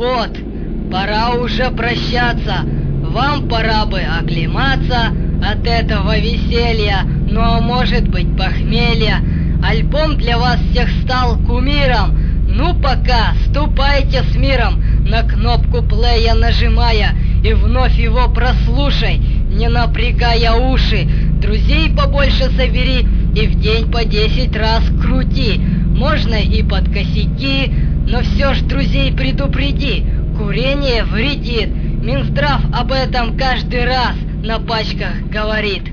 вот, пора уже прощаться. Вам пора бы оклематься от этого веселья, ну а может быть похмелья. Альбом для вас всех стал кумиром. Ну пока, ступайте с миром, на кнопку плея нажимая, и вновь его прослушай, не напрягая уши. Друзей побольше собери и в день по 10 раз крути. Можно и под косяки, но все ж друзей предупреди, курение вредит. Минздрав об этом каждый раз на пачках говорит.